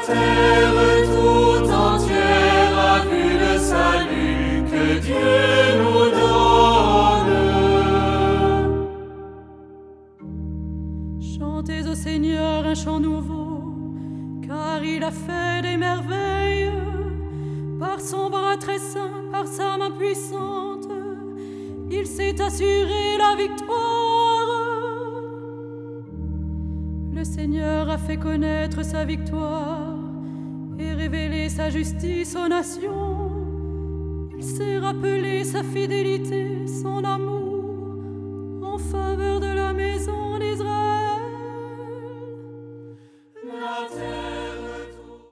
terre tout entière a vu le salut que Dieu nous donne. Chantez au Seigneur un chant nouveau, car il a fait des merveilles. Par son bras très saint, par sa main puissante, il s'est assuré la victoire. Le Seigneur a fait connaître sa victoire et révélé sa justice aux nations. Il s'est rappelé sa fidélité, son amour en faveur de la maison